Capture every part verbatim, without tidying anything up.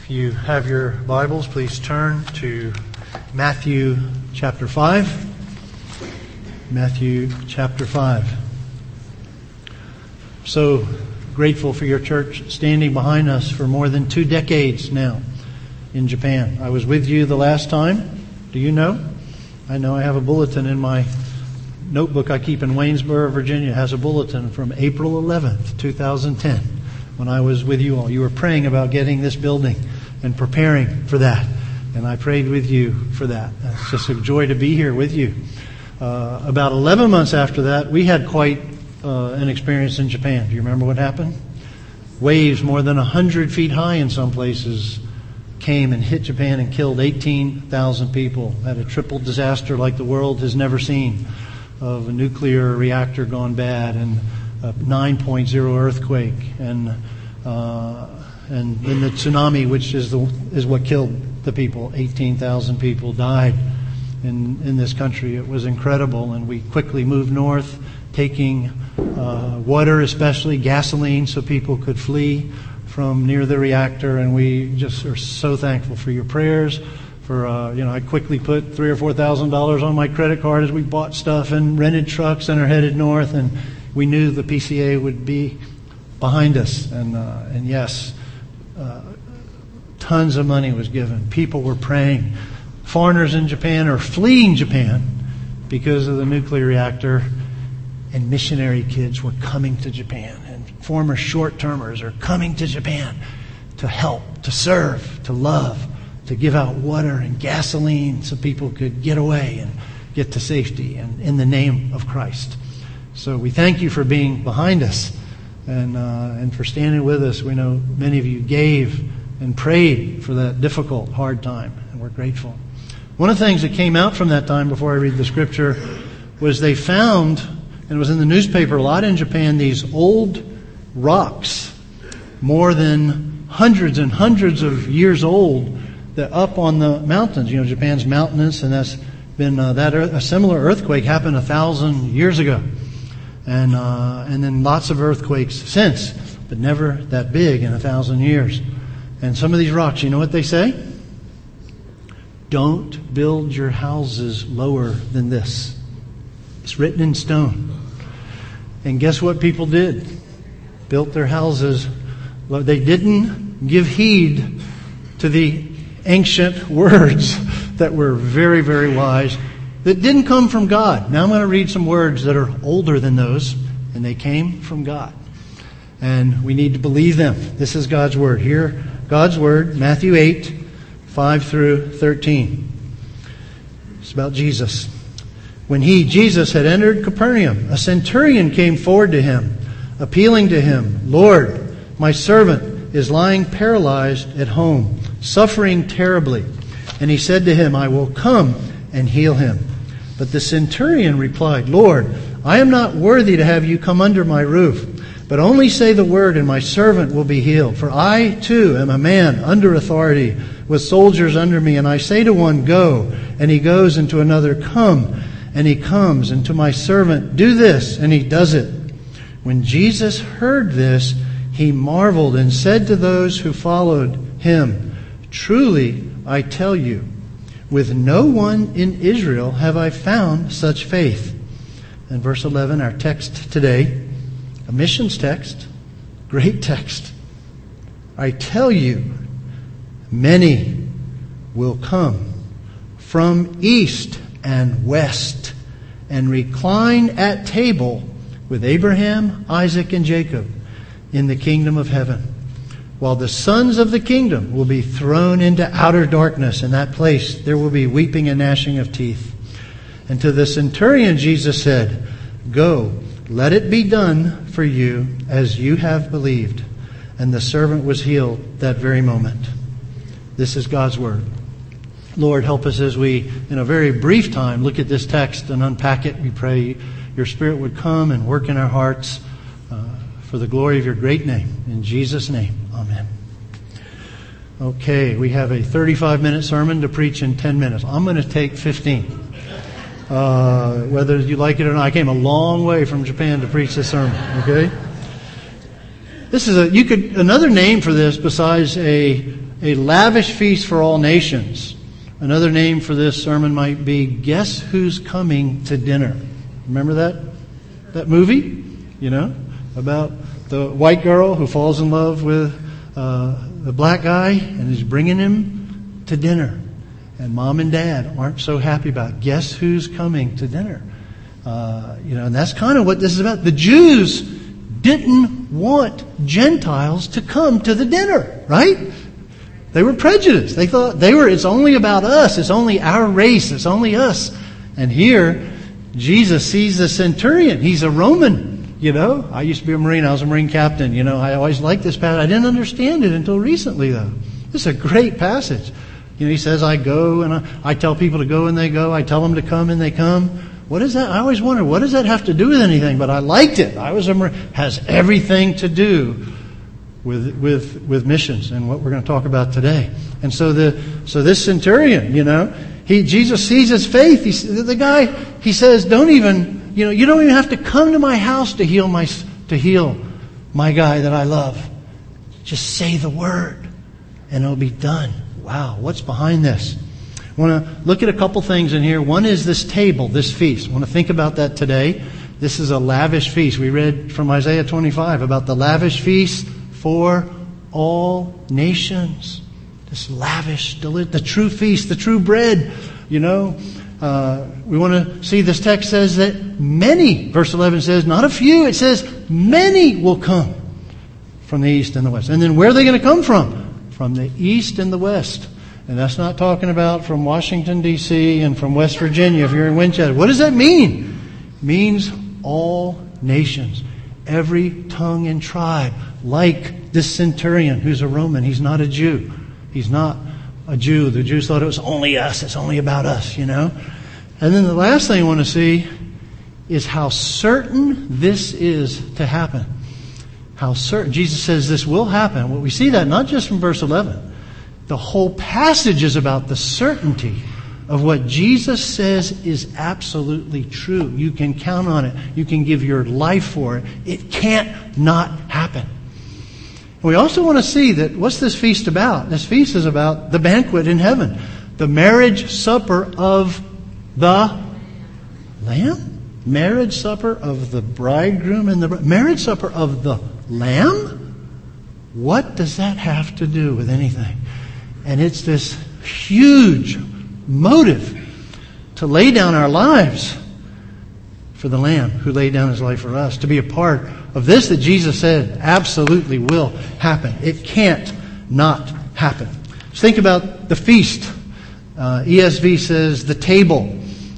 If you have your Bibles, please turn to Matthew chapter five. Matthew chapter five. So grateful for your church standing behind us for more than two decades now in Japan. I was with you the last time. Do you know? I know I have a bulletin in my notebook I keep in Waynesboro, Virginia. It has a bulletin from April eleventh, twenty ten, when I was with you all. You were praying about getting this building and preparing for that. And I prayed with you for that. It's just a joy to be here with you. Uh, about eleven months after that, we had quite uh, an experience in Japan. Do you remember what happened? Waves more than one hundred feet high in some places came and hit Japan and killed eighteen thousand people. Had a triple disaster like the world has never seen, of a nuclear reactor gone bad and a nine point oh earthquake and uh, and then the tsunami, which is the is what killed the people. eighteen thousand people died in in this country. It was incredible, and we quickly moved north, taking uh, water, especially gasoline, so people could flee from near the reactor. And we just are so thankful for your prayers. For uh, you know, I quickly put three or four thousand dollars on my credit card as we bought stuff and rented trucks and are headed north. And we knew the P C A would be behind us. And uh, and yes, uh, tons of money was given. People were praying. Foreigners in Japan are fleeing Japan because of the nuclear reactor, and missionary kids were coming to Japan. And former short-termers are coming to Japan to help, to serve, to love, to give out water and gasoline so people could get away and get to safety, and in the name of Christ. So we thank you for being behind us and uh, and for standing with us. We know many of you gave and prayed for that difficult, hard time, and we're grateful. One of the things that came out from that time, before I read the scripture, was they found, and it was in the newspaper a lot in Japan, these old rocks, more than hundreds and hundreds of years old, that up on the mountains. You know, Japan's mountainous, and that's been uh, that earth, a similar earthquake happened a thousand years ago, and uh, and then lots of earthquakes since, but never that big in a thousand years. And some of these rocks, you know what they say? Don't build your houses lower than this. It's written in stone. And guess what people did? Built their houses. They didn't give heed to the ancient words that were very, very wise, that didn't come from God. Now I'm going to read some words that are older than those, and they came from God. And we need to believe them. This is God's Word. Here, God's Word, Matthew eight, five through thirteen. It's about Jesus. When he, Jesus, had entered Capernaum, a centurion came forward to him, appealing to him, "Lord, my servant is lying paralyzed at home, suffering terribly." And he said to him, "I will come and heal him." But the centurion replied, "Lord, I am not worthy to have you come under my roof, but only say the word and my servant will be healed. For I too am a man under authority, with soldiers under me, and I say to one, 'Go,' and he goes, and to another, 'Come,' and he comes, and to my servant, 'Do this,' and he does it." When Jesus heard this, he marveled and said to those who followed him, "Truly, I tell you, with no one in Israel have I found such faith." And verse eleven, our text today, a missions text, great text. "I tell you, many will come from east and west and recline at table with Abraham, Isaac, and Jacob in the kingdom of heaven. While the sons of the kingdom will be thrown into outer darkness. In that place there will be weeping and gnashing of teeth." And to the centurion Jesus said, "Go, let it be done for you as you have believed." And the servant was healed that very moment. This is God's Word. Lord, help us as we, in a very brief time, look at this text and unpack it. We pray your Spirit would come and work in our hearts uh, for the glory of your great name. In Jesus' name, amen. Okay, we have a thirty-five minute sermon to preach in ten minutes. I'm going to take fifteen. Uh, whether you like it or not, I came a long way from Japan to preach this sermon, okay? This is a, you could, another name for this besides a a lavish feast for all nations. Another name for this sermon might be, Guess Who's Coming to Dinner? Remember that? That movie? You know? About the white girl who falls in love with uh, the black guy and is bringing him to dinner. And mom and dad aren't so happy about it. Guess who's coming to dinner? Uh, you know, and that's kind of what this is about. The Jews didn't want Gentiles to come to the dinner, right? They were prejudiced. They thought they were, it's only about us. It's only our race. It's only us. And here, Jesus sees the centurion. He's a Roman, you know. I used to be a Marine. I was a Marine captain. You know, I always liked this passage. I didn't understand it until recently, though. This is a great passage. You know, he says, I go and I, I tell people to go and they go. I tell them to come and they come. What is that? I always wondered, what does that have to do with anything? But I liked it. I was a Marine. Has everything to do with with with missions and what we're going to talk about today. And so the so this centurion, you know, he Jesus sees his faith. He, the guy, he says, don't even, you know, you don't even have to come to my house to heal my to heal my guy that I love. Just say the word, and it'll be done. Wow, what's behind this? I want to look at a couple things in here. One is this table, this feast. I want to think about that today. This is a lavish feast. We read from Isaiah twenty-five about the lavish feast for all nations. This lavish, the true feast, the true bread. You know, uh, we want to see this text says that many, verse eleven says, not a few, it says many will come from the east and the west. And then where are they going to come from? From the east and the west. And that's not talking about from Washington, D C and from West Virginia if you're in Winchester. What does that mean? It means all nations, every tongue and tribe, like this centurion who's a Roman. He's not a Jew. He's not a Jew. The Jews thought it was only us. It's only about us, you know. And then the last thing I want to see is how certain this is to happen. How certain. Jesus says this will happen. Well, we see that not just from verse eleven. The whole passage is about the certainty of what Jesus says is absolutely true. You can count on it. You can give your life for it. It can't not happen. And we also want to see that what's this feast about? This feast is about the banquet in heaven. The marriage supper of the Lamb? Marriage supper of the bridegroom and the marriage supper of the Lamb? What does that have to do with anything? And it's this huge motive to lay down our lives for the Lamb who laid down His life for us. To be a part of this that Jesus said absolutely will happen. It can't not happen. Just think about the feast. Uh, E S V says the table.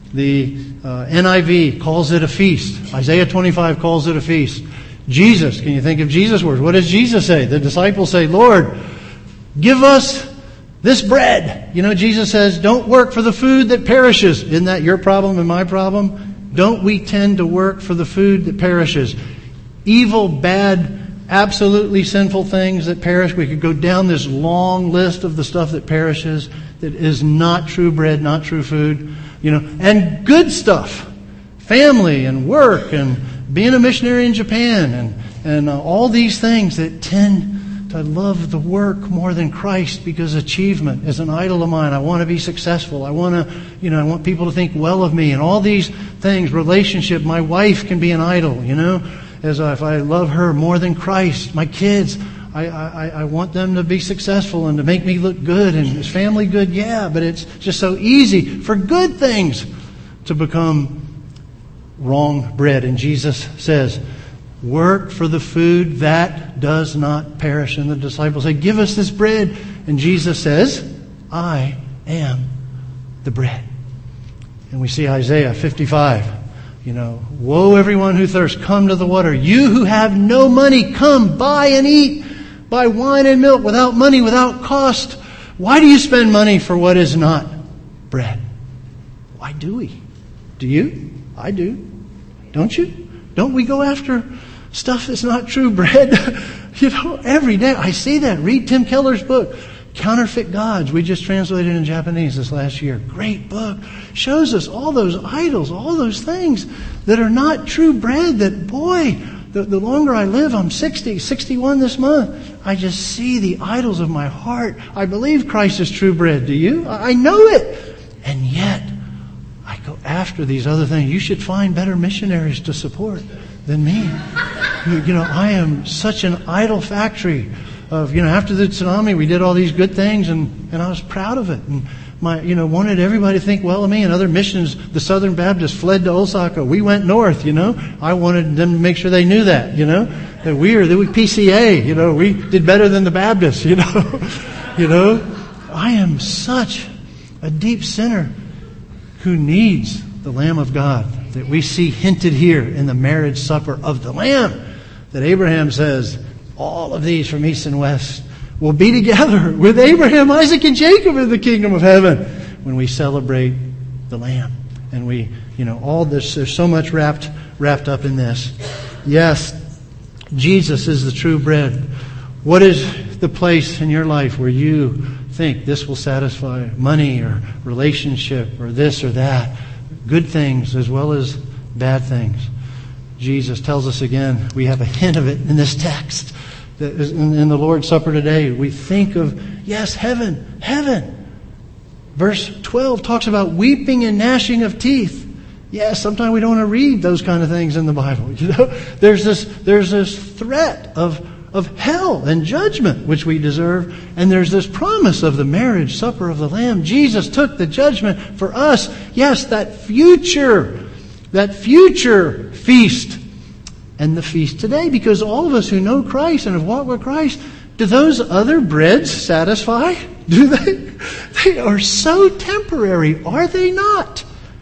The uh, N I V calls it a feast. Isaiah twenty-five calls it a feast. Jesus, can you think of Jesus' words? What does Jesus say? The disciples say, Lord, give us this bread. You know, Jesus says, don't work for the food that perishes. Isn't that your problem and my problem? Don't we tend to work for the food that perishes? Evil, bad, absolutely sinful things that perish. We could go down this long list of the stuff that perishes, that is not true bread, not true food. You know, and good stuff. Family and work and being a missionary in Japan and, and uh, all these things that tend I love the work more than Christ because achievement is an idol of mine. I want to be successful. I want to, you know, I want people to think well of me and all these things. Relationship, my wife can be an idol, you know, as if I love her more than Christ. My kids, I, I, I want them to be successful and to make me look good. And is family good? Yeah, but it's just so easy for good things to become wrong bread. And Jesus says, work for the food that does not perish. And the disciples say, give us this bread. And Jesus says, I am the bread. And we see Isaiah fifty-five. You know, woe everyone who thirsts, come to the water. You who have no money, come, buy and eat. Buy wine and milk without money, without cost. Why do you spend money for what is not bread? Why do we? Do you? I do. Don't you? Don't we go after stuff that's not true bread? You know, every day. I see that. Read Tim Keller's book, Counterfeit Gods. We just translated it in Japanese this last year. Great book. Shows us all those idols, all those things that are not true bread, that, boy, the, the longer I live, I'm sixty, sixty-one this month, I just see the idols of my heart. I believe Christ is true bread. Do you? I, I know it. And yet, I go after these other things. You should find better missionaries to support than me. You, you know, I am such an idol factory of, you know, after the tsunami, we did all these good things, and, and I was proud of it. And my, you know, wanted everybody to think well of me. And other missions, the Southern Baptists fled to Osaka. We went north, you know. I wanted them to make sure they knew that, you know, that we are, that we P C A, you know, we did better than the Baptists, you know. You know, I am such a deep sinner who needs the Lamb of God that we see hinted here in the marriage supper of the Lamb, that Abraham says, all of these from east and west will be together with Abraham, Isaac, and Jacob in the kingdom of heaven when we celebrate the Lamb. And we, you know, all this, there's so much wrapped wrapped up in this. Yes, Jesus is the true bread. What is the place in your life where you think this will satisfy money or relationship or this or that? Good things as well as bad things. Jesus tells us again, we have a hint of it in this text. That is in the Lord's Supper today, we think of, yes, heaven, heaven. Verse twelve talks about weeping and gnashing of teeth. Yes, sometimes we don't want to read those kind of things in the Bible. You know, there's this, there's this threat of, of hell and judgment, which we deserve. And there's this promise of the marriage supper of the Lamb. Jesus took the judgment for us. Yes, that future, that future feast. And the feast today, because all of us who know Christ and have walked with Christ, do those other breads satisfy? Do they? They are so temporary, are they not?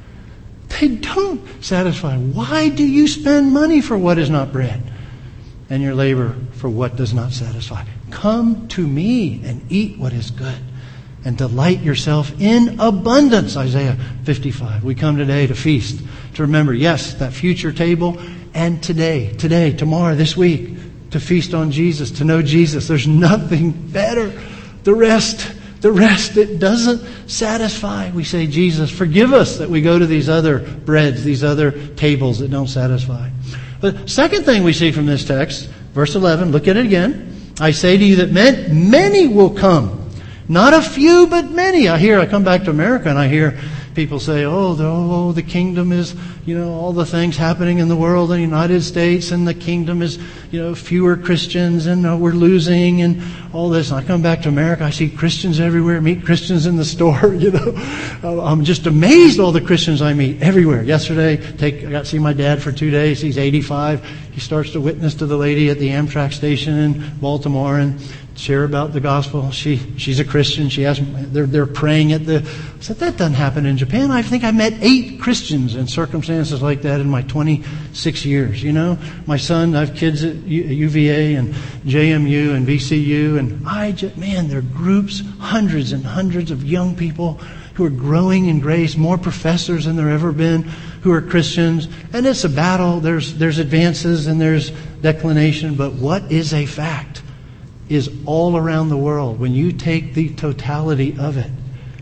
They don't satisfy. Why do you spend money for what is not bread, and your labor for what does not satisfy? Come to me and eat what is good, and delight yourself in abundance. Isaiah fifty-five. We come today to feast, to remember, yes, that future table. And today, today, tomorrow, this week, to feast on Jesus, to know Jesus. There's nothing better. The rest, the rest, it doesn't satisfy. We say, Jesus, forgive us that we go to these other breads, these other tables that don't satisfy. But second thing we see from this text, verse eleven, look at it again. I say to you that men, many will come. Not a few, but many. I hear, I come back to America and I hear people say, oh, the, oh, the kingdom is, you know, all the things happening in the world in the United States, and the kingdom is, you know, fewer Christians, and uh, we're losing, and all this. And I come back to America, I see Christians everywhere, meet Christians in the store, you know. I'm just amazed all the Christians I meet everywhere. Yesterday, take, I got to see my dad for two days. He's eighty-five. He starts to witness to the lady at the Amtrak station in Baltimore and share about the gospel. She she's a Christian. She has they're they're praying at the. I said, that doesn't happen in Japan. I think I met eight Christians in circumstances like that in my twenty-six years. You know, my son, I have kids at U V A and J M U and V C U, and I just, man, there are groups, hundreds and hundreds of young people who are growing in grace, more professors than there ever been, who are Christians. And it's a battle. There's there's advances and there's declination. But what is a fact is all around the world, when you take the totality of it,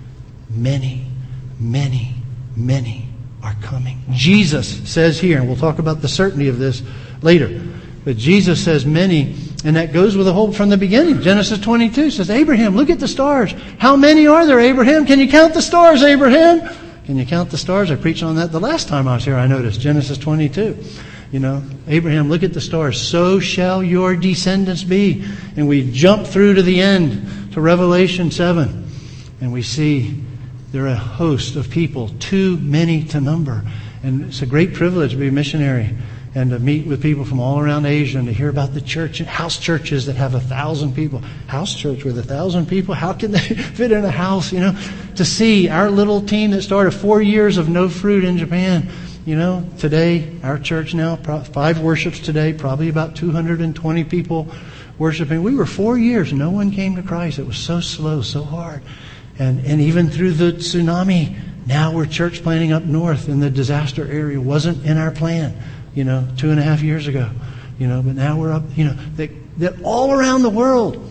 many, many, many are coming. Jesus says here, and we'll talk about the certainty of this later, but Jesus says many, and that goes with the whole from the beginning. Genesis twenty-two says, Abraham, look at the stars. How many are there, Abraham? Can you count the stars, Abraham? Can you count the stars? I preached on that the last time I was here, I noticed. Genesis twenty-two. You know, Abraham, look at the stars. So shall your descendants be. And we jump through to the end, to Revelation seven. And we see there are a host of people, too many to number. And it's a great privilege to be a missionary and to meet with people from all around Asia and to hear about the church, house churches that have a thousand people. House church with a thousand people, how can they fit in a house, you know? To see our little team that started four years of no fruit in Japan. You know, today, our church now, five worships today, probably about two hundred twenty people worshiping. We were four years, no one came to Christ. It was so slow, so hard. And and even through the tsunami, now we're church planting up north in the disaster area. Wasn't in our plan, you know, two and a half years ago. You know, but now we're up, you know, that, that all around the world,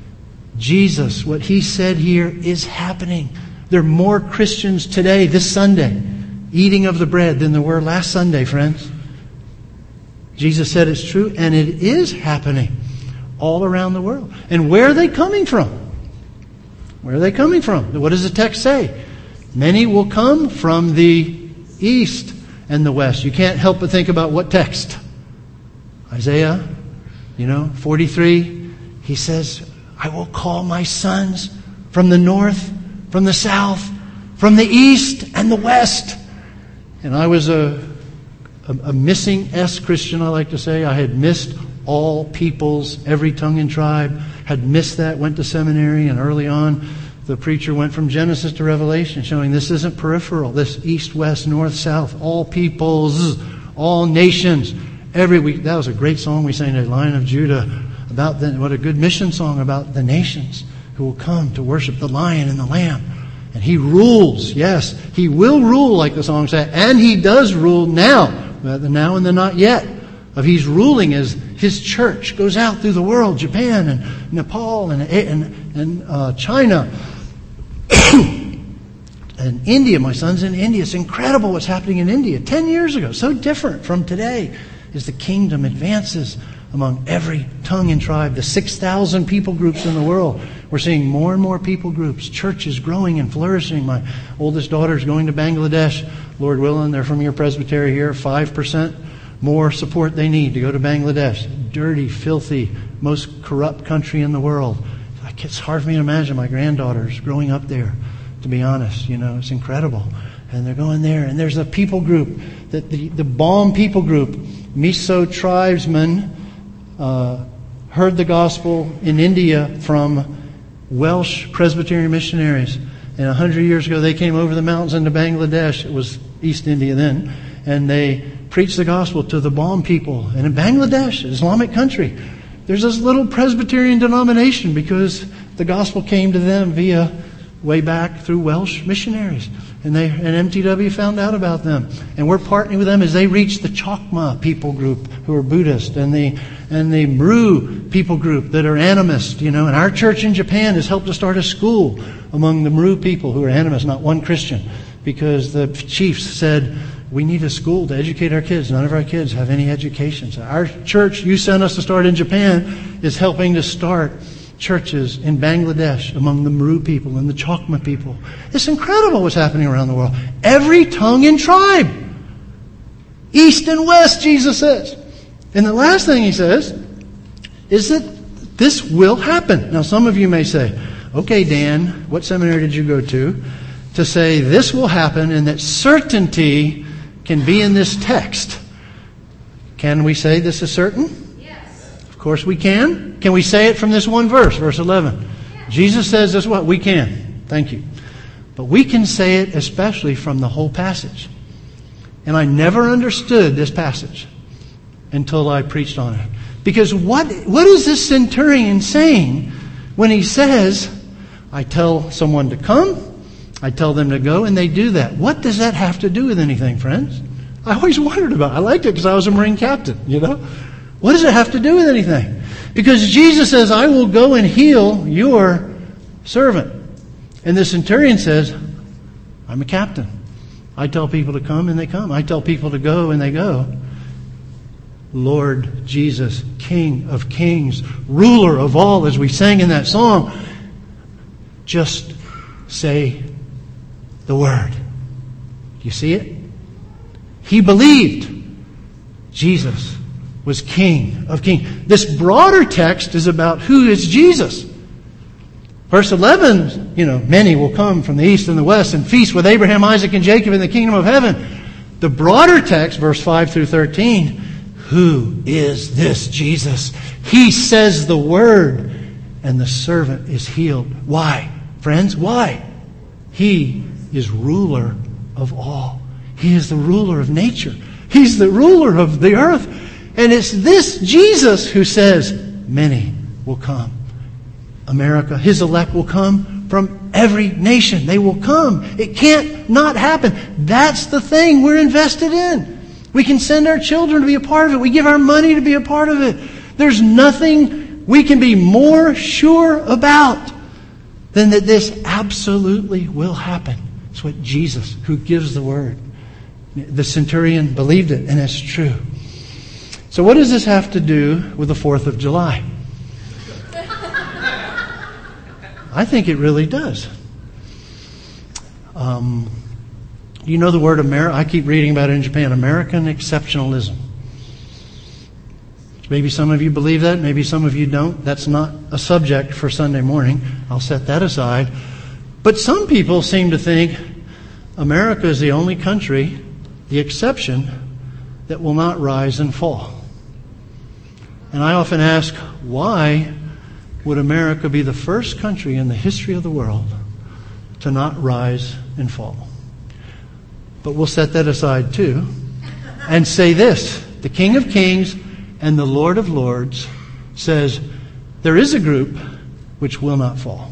Jesus, what He said here is happening. There are more Christians today, this Sunday, eating of the bread than there were last Sunday, friends. Jesus said it's true, and it is happening all around the world. And where are they coming from? Where are they coming from? What does the text say? Many will come from the east and the west. You can't help but think about what text? Isaiah, you know, forty-three. He says, I will call my sons from the north, from the south, from the east and the west. And I was a, a, a missing S Christian, I like to say. I had missed all peoples, every tongue and tribe. Had missed that, went to seminary, and early on the preacher went from Genesis to Revelation, showing this isn't peripheral. This east, west, north, south, all peoples, all nations. Every week, that was a great song we sang at Lion of Judah about the, what a good mission song about the nations who will come to worship the Lion and the Lamb. And He rules. Yes, He will rule, like the song said, and He does rule now. The now and the not yet. Of He's ruling as His church goes out through the world, Japan and Nepal and and, and uh, China. And India, my son's in India. It's incredible what's happening in India. Ten years ago, so different from today, as the kingdom advances among every tongue and tribe. The six thousand people groups in the world. We're seeing more and more people groups, churches growing and flourishing. My oldest daughter's going to Bangladesh. Lord willing, they're from your presbytery here. five percent more support they need to go to Bangladesh. Dirty, filthy, most corrupt country in the world. It's hard for me to imagine my granddaughters growing up there, to be honest. You know, it's incredible. And they're going there. And there's a people group, that the, the Baum people group, Miso tribesmen, uh, heard the gospel in India from Welsh Presbyterian missionaries. And a hundred years ago, they came over the mountains into Bangladesh. It was East India then. And they preached the gospel to the Baum people. And in Bangladesh, an Islamic country, there's this little Presbyterian denomination because the gospel came to them via way back through Welsh missionaries. And they and M T W found out about them. And we're partnering with them as they reach the Chokma people group who are Buddhist, and the and the Mru people group that are animist, you know. And our church in Japan has helped to start a school among the Mru people who are animist, not one Christian. Because the chiefs said, we need a school to educate our kids. None of our kids have any education. So our church you sent us to start in Japan is helping to start churches in Bangladesh among the Mru people and the Chokma people. It's incredible what's happening around the world. Every tongue and tribe. East and west, Jesus says. And the last thing He says is that this will happen. Now some of you may say, okay, Dan, what seminary did you go to to say this will happen and that certainty can be in this text? Can we say this is certain? Yes. Of course we can. Can we say it from this one verse, verse eleven? Yes. Jesus says this what? We can. Thank you. But we can say it especially from the whole passage. And I never understood this passage until I preached on it. Because what what is this centurion saying when he says, I tell someone to come, I tell them to go, and they do that? What does that have to do with anything, friends? I always wondered about it. I liked it because I was a Marine captain, you know. What does it have to do with anything? Because Jesus says, I will go and heal your servant. And the centurion says, I'm a captain. I tell people to come and they come. I tell people to go and they go. Lord Jesus, King of kings, ruler of all, as we sang in that song, just say the word. Do you see it? He believed Jesus was King of kings. This broader text is about who is Jesus. Verse eleven, you know, many will come from the east and the west and feast with Abraham, Isaac, and Jacob in the kingdom of heaven. The broader text, verse five through thirteen, who is this Jesus? He says the word, and the servant is healed. Why? Friends, why? He is ruler of all. He is the ruler of nature. He's the ruler of the earth. And it's this Jesus who says, many will come. America, His elect will come from every nation. They will come. It can't not happen. That's the thing we're invested in. We can send our children to be a part of it. We give our money to be a part of it. There's nothing we can be more sure about than that this absolutely will happen. It's what Jesus, who gives the word. The centurion believed it, and it's true. So what does this have to do with the fourth of July? I think it really does. Um, you know the word America? I keep reading about it in Japan. American exceptionalism. Maybe some of you believe that. Maybe some of you don't. That's not a subject for Sunday morning. I'll set that aside. But some people seem to think America is the only country, the exception, that will not rise and fall. And I often ask, why would America be the first country in the history of the world to not rise and fall? But we'll set that aside too and say this: the King of Kings and the Lord of Lords says there is a group which will not fall.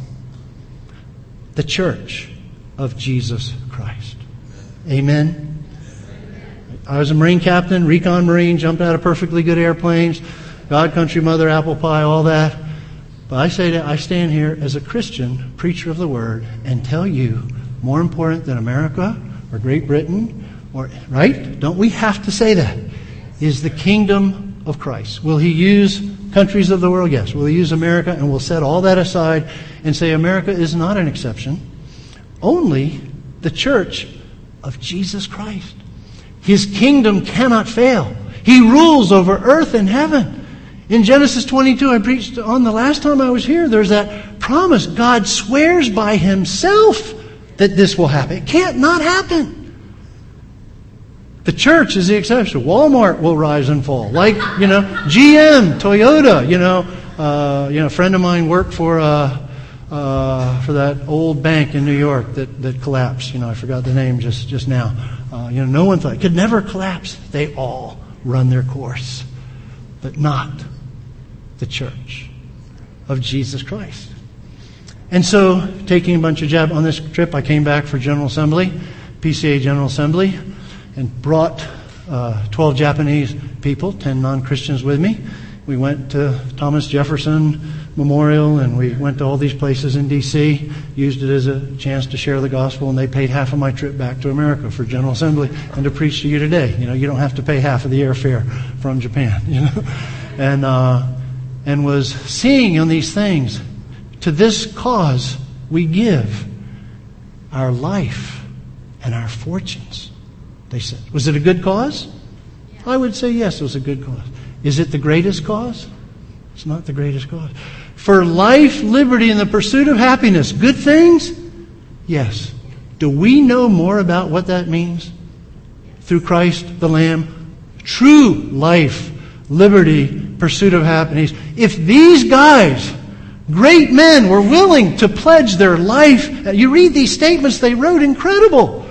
The Church of Jesus Christ. Amen. I was a Marine captain, recon Marine, jumped out of perfectly good airplanes, God, country, mother, apple pie, all that. But I say that I stand here as a Christian preacher of the Word and tell you, more important than America or Great Britain, or right? Don't we have to say that? Is the kingdom of Christ. Will He use countries of the world? Yes. Will He use America? And we'll set all that aside and say America is not an exception. Only the Church of Jesus Christ. His kingdom cannot fail. He rules over earth and heaven. In Genesis twenty-two, I preached on the last time I was here, there's that promise. God swears by Himself that this will happen. It can't not happen. The church is the exception. Walmart will rise and fall. Like, you know, G M, Toyota, you know, uh, you know, a friend of mine worked for uh, uh, for that old bank in New York that, that collapsed. You know, I forgot the name just, just now. Uh, you know, no one thought it could never collapse. They all run their course. But not the Church of Jesus Christ. And so, taking a bunch of jab on this trip, I came back for General Assembly, P C A General Assembly, and brought uh, twelve Japanese people, ten non-Christians with me. We went to Thomas Jefferson Memorial, and we went to all these places in D C, used it as a chance to share the gospel, and they paid half of my trip back to America for General Assembly and to preach to you today. You know, you don't have to pay half of the airfare from Japan, you know. And, uh, and was seeing on these things, to this cause we give our life and our fortunes, they said. Was it a good cause? Yeah. I would say yes, it was a good cause. Is it the greatest cause? It's not the greatest cause. For life, liberty, and the pursuit of happiness, good things? Yes. Do we know more about what that means? Through Christ the Lamb, true life, liberty, pursuit of happiness. If these guys, great men, were willing to pledge their life, you read these statements they wrote, incredible.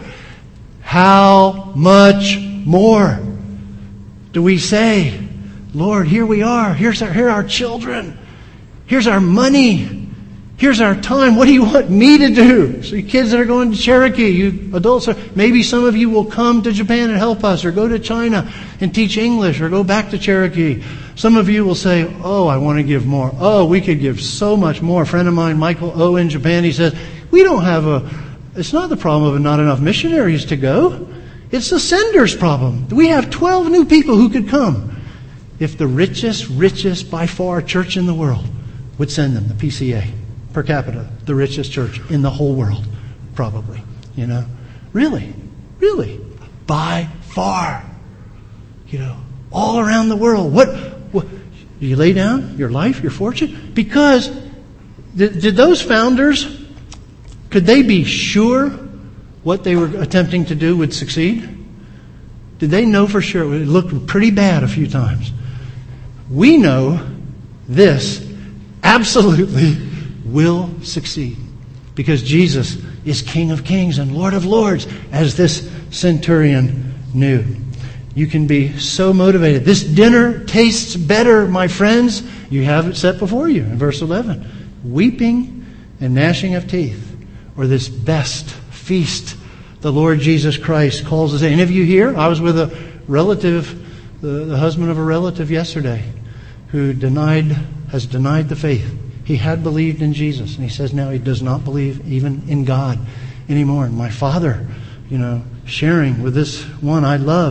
How much more do we say, Lord, here we are. Here's our, here are our children. Here's our money. Here's our time. What do you want me to do? So you kids that are going to Cherokee, you adults, are, maybe some of you will come to Japan and help us, or go to China and teach English, or go back to Cherokee. Some of you will say, oh, I want to give more. Oh, we could give so much more. A friend of mine, Michael O. in Japan, he says, we don't have a, it's not the problem of not enough missionaries to go. It's the sender's problem. We have twelve new people who could come. If the richest, richest by far church in the world would send them, the P C A, per capita, the richest church in the whole world, probably, you know. Really, really, by far, you know, all around the world. What, what you lay down your life, your fortune? Because did, did those founders, could they be sure what they were attempting to do would succeed? Did they know for sure? It looked pretty bad a few times. We know this absolutely will succeed, because Jesus is King of Kings and Lord of Lords, as this centurion knew. You can be so motivated. This dinner tastes better, my friends. You have it set before you in verse eleven. Weeping and gnashing of teeth, or this best feast the Lord Jesus Christ calls us. Any of you here? I was with a relative, the, the husband of a relative yesterday, who denied, has denied the faith. He had believed in Jesus, and he says now he does not believe even in God anymore. And my father, you know, sharing with this one I love,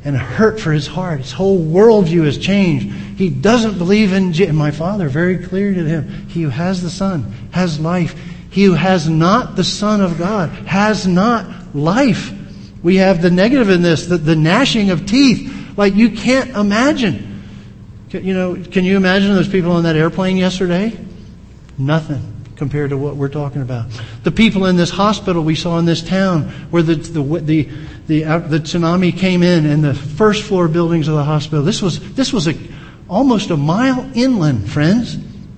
and hurt for his heart. His whole worldview has changed. He doesn't believe in Je- my Father, very clear to him. He who has the Son has life. He who has not the Son of God has not life. We have the negative in this, the, the gnashing of teeth, like you can't imagine. You know, can you imagine those people on that airplane yesterday? Nothing compared to what we're talking about. The people in this hospital we saw in this town, where the the the the, uh, the tsunami came in, and the first floor buildings of the hospital. This was this was a almost a mile inland, friends.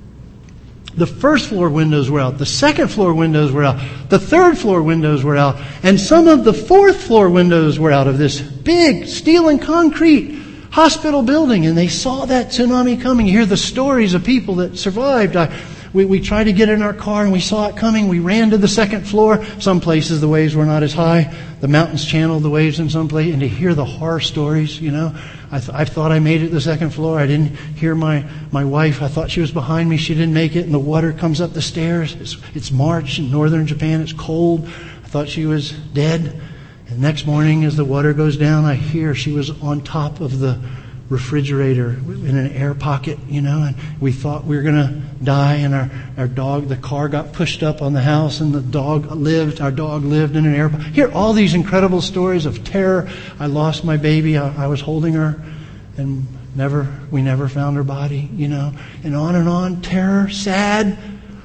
The first floor windows were out. The second floor windows were out. The third floor windows were out. And some of the fourth floor windows were out of this big steel and concrete hospital building. And they saw that tsunami coming. You hear the stories of people that survived. I, we, we tried to get in our car and we saw it coming. We ran to the second floor. Some places the waves were not as high. The mountains channeled the waves in some places. And to hear the horror stories, you know. I, th- I thought I made it to the second floor. I didn't hear my, my wife. I thought she was behind me. She didn't make it. And the water comes up the stairs. It's, it's March in northern Japan. It's cold. I thought she was dead. And next morning as the water goes down, I hear she was on top of the refrigerator in an air pocket, you know. And we thought we were going to die. And our, our dog, the car got pushed up on the house. And the dog lived. Our dog lived in an air pocket. Hear all these incredible stories of terror. I lost my baby. I, I was holding her. And never, we never found her body, you know, and on and on, terror, sad,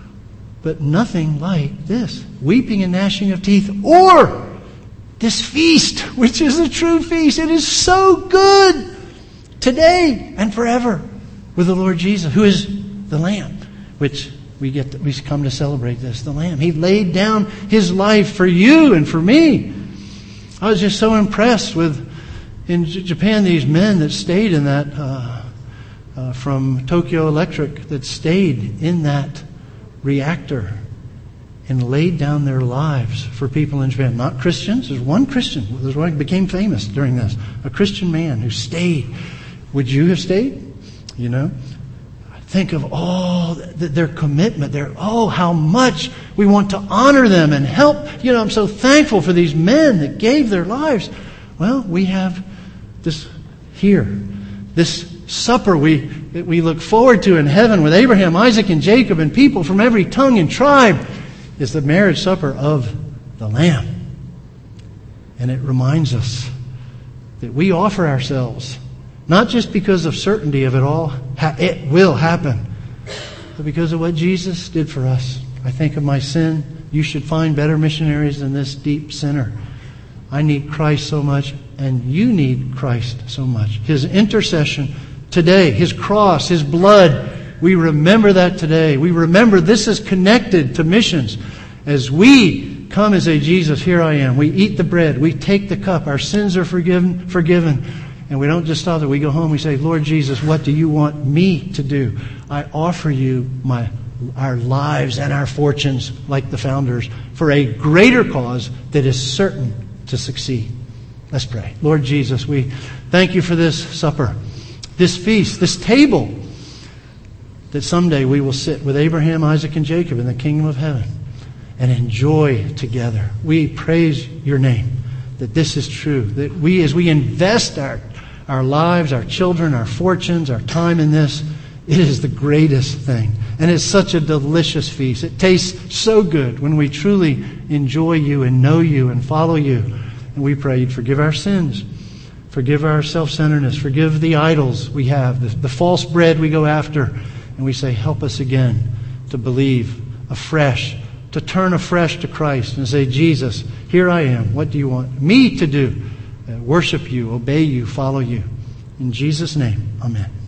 but nothing like this, weeping and gnashing of teeth, or this feast, which is a true feast. It is so good today and forever with the Lord Jesus, who is the Lamb, which we get, to, we come to celebrate this, the Lamb. He laid down His life for you and for me. I was just so impressed with, in Japan, these men that stayed in that, uh, uh, from Tokyo Electric, that stayed in that reactor and laid down their lives for people in Japan. Not Christians. There's one Christian. There's one who became famous during this. A Christian man who stayed. Would you have stayed? You know? Think of all their commitment. Their, oh, how much we want to honor them and help. You know, I'm so thankful for these men that gave their lives. Well, we have this here, this supper we we look forward to in heaven with Abraham, Isaac, and Jacob, and people from every tongue and tribe, is the marriage supper of the Lamb. And it reminds us that we offer ourselves, not just because of certainty of it all, it will happen, but because of what Jesus did for us. I think of my sin. You should find better missionaries than this deep sinner. I need Christ so much, and you need Christ so much. His intercession today, His cross, His blood, we remember that today. We remember this is connected to missions. As we come and say, Jesus, here I am. We eat the bread. We take the cup. Our sins are forgiven, forgiven. And we don't just stop there. We go home. We say, Lord Jesus, what do you want me to do? I offer you my our lives and our fortunes, like the founders, for a greater cause that is certain to succeed. Let's pray. Lord Jesus, we thank you for this supper, this feast, this table, that someday we will sit with Abraham, Isaac, and Jacob in the kingdom of heaven and enjoy together. We praise your name, that this is true, that we, as we invest our, our lives, our children, our fortunes, our time in this, it is the greatest thing. And it's such a delicious feast. It tastes so good when we truly enjoy you and know you and follow you. And we pray you'd forgive our sins, forgive our self-centeredness, forgive the idols we have, the, the false bread we go after. And we say, help us again to believe afresh, to turn afresh to Christ and say, Jesus, here I am. What do you want me to do? Uh, worship you, obey you, follow you. In Jesus' name, amen.